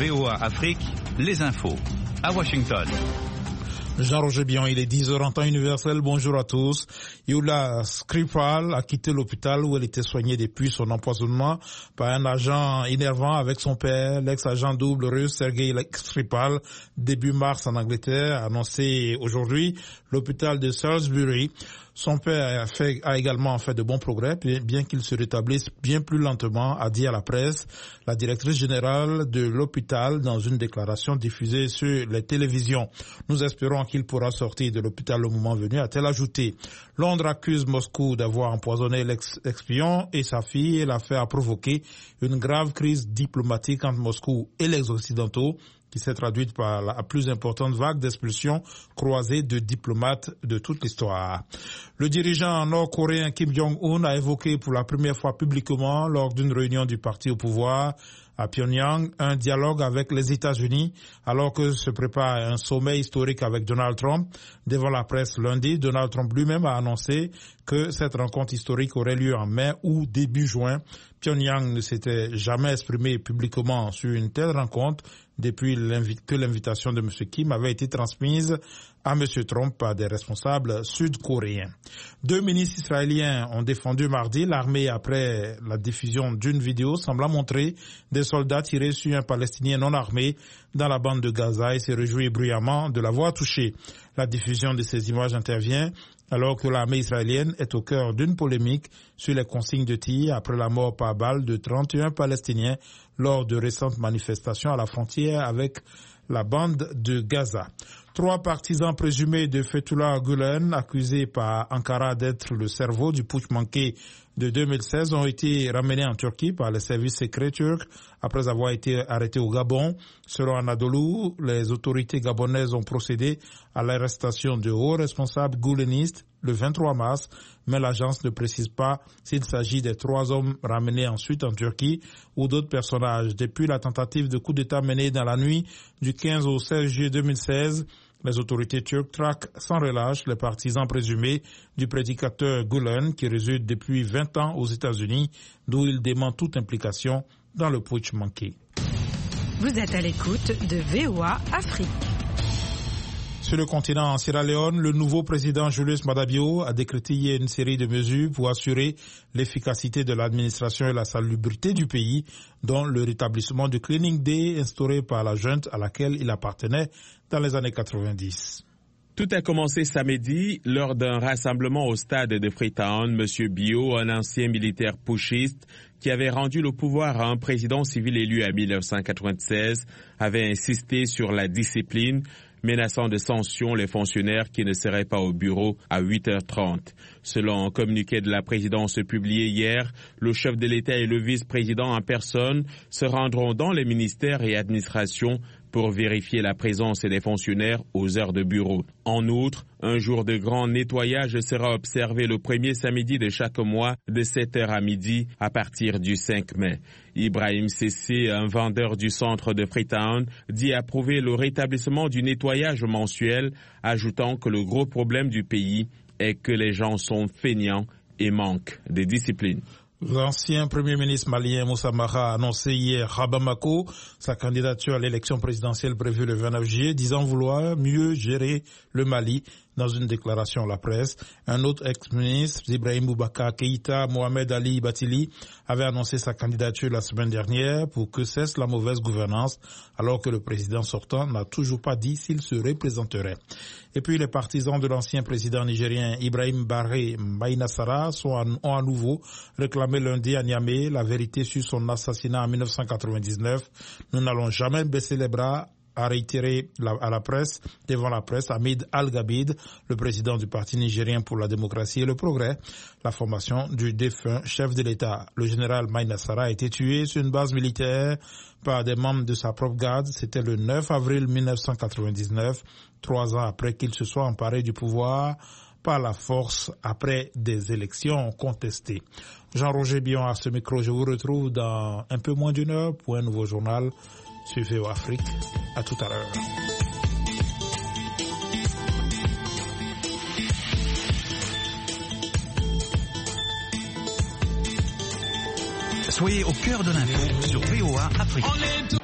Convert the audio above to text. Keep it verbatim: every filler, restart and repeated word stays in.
V O A Afrique, les infos. À Washington. Jean-Roger Bion, il est dix heures en temps universel. Bonjour à tous. Youla Skripal a quitté l'hôpital où elle était soignée depuis son empoisonnement par un agent énervant avec son père, l'ex-agent double russe Sergei Skripal, début mars en Angleterre, a annoncé aujourd'hui l'hôpital de Salisbury. Son père a, fait, a également fait de bons progrès, bien qu'il se rétablisse bien plus lentement, a dit à la presse la directrice générale de l'hôpital dans une déclaration diffusée sur les télévisions. Nous espérons qu'il pourra sortir de l'hôpital le moment venu, a-t-elle ajouté. Londres accuse Moscou d'avoir empoisonné l'ex-espion et sa fille, et l'affaire a provoqué une grave crise diplomatique entre Moscou et les Occidentaux, qui s'est traduite par la plus importante vague d'expulsions croisées de diplomates de toute l'histoire. Le dirigeant nord-coréen Kim Jong-un a évoqué pour la première fois publiquement lors d'une réunion du parti au pouvoir à Pyongyang un dialogue avec les États-Unis alors que se prépare un sommet historique avec Donald Trump. Devant la presse lundi, Donald Trump lui-même a annoncé que cette rencontre historique aurait lieu en mai ou début juin. Pyongyang ne s'était jamais exprimé publiquement sur une telle rencontre depuis que l'invitation de M. Kim avait été transmise à M. Trump par des responsables sud-coréens. Deux ministres israéliens ont défendu mardi l'armée après la diffusion d'une vidéo semblant montrer des soldats tirer sur un Palestinien non armé dans la bande de Gaza et se réjouir bruyamment de l'avoir touché. La diffusion de ces images intervient alors que l'armée israélienne est au cœur d'une polémique sur les consignes de tir après la mort par balle de trente et un Palestiniens lors de récentes manifestations à la frontière avec la bande de Gaza. Trois partisans présumés de Fethullah Gülen, accusés par Ankara d'être le cerveau du putsch manqué de deux mille seize, ont été ramenés en Turquie par les services secrets turcs après avoir été arrêtés au Gabon. Selon Anadolu, les autorités gabonaises ont procédé à l'arrestation de hauts responsables goulenistes le vingt-trois mars, mais l'agence ne précise pas s'il s'agit des trois hommes ramenés ensuite en Turquie ou d'autres personnages. Depuis la tentative de coup d'État menée dans la nuit du quinze au seize juillet deux mille seize, les autorités turques traquent sans relâche les partisans présumés du prédicateur Gülen qui réside depuis vingt ans aux États-Unis, d'où il dément toute implication dans le putsch manqué. Vous êtes à l'écoute de V O A Afrique. Sur le continent, en Sierra Leone, le nouveau président Julius Maada Bio a décrété hier une série de mesures pour assurer l'efficacité de l'administration et la salubrité du pays, dont le rétablissement du Cleaning Day instauré par la junte à laquelle il appartenait dans les années quatre-vingt-dix. Tout a commencé samedi lors d'un rassemblement au stade de Freetown. Monsieur Bio, un ancien militaire putschiste qui avait rendu le pouvoir à un président civil élu en mille neuf cent quatre-vingt-seize, avait insisté sur la discipline, menaçant de sanctions les fonctionnaires qui ne seraient pas au bureau à huit heures trente. Selon un communiqué de la présidence publié hier, le chef de l'État et le vice-président en personne se rendront dans les ministères et administrations pour vérifier la présence des fonctionnaires aux heures de bureau. En outre, un jour de grand nettoyage sera observé le premier samedi de chaque mois de sept heures à midi à partir du cinq mai. Ibrahim Sessé, un vendeur du centre de Freetown, dit approuver le rétablissement du nettoyage mensuel, ajoutant que le gros problème du pays est que les gens sont feignants et manquent de discipline. L'ancien premier ministre malien Moussa Mara a annoncé hier à Bamako sa candidature à l'élection présidentielle prévue le vingt-neuf juillet, disant vouloir mieux gérer le Mali. Dans une déclaration à la presse, un autre ex-ministre, Ibrahim Boubacar Keïta, Mohamed Ali Batili, avait annoncé sa candidature la semaine dernière pour que cesse la mauvaise gouvernance, alors que le président sortant n'a toujours pas dit s'il se représenterait. Et puis les partisans de l'ancien président nigérien Ibrahim Barré Maïnassara sont à, ont à nouveau réclamé lundi à Niamey la vérité sur son assassinat en mille neuf cent quatre-vingt-dix-neuf. Nous n'allons jamais baisser les bras, a réitéré la, à la presse, devant la presse, Hamid Al-Gabid, le président du Parti nigérien pour la démocratie et le progrès. La formation du défunt chef de l'État, le général Maïnassara, a été tué sur une base militaire par des membres de sa propre garde. C'était le neuf avril mille neuf cent quatre-vingt-dix-neuf, trois ans après qu'il se soit emparé du pouvoir par la force après des élections contestées. Jean-Roger Bion à ce micro, je vous retrouve dans un peu moins d'une heure pour un nouveau journal sur V O A Afrique. À tout à l'heure. Soyez au cœur de l'info sur V O A Afrique.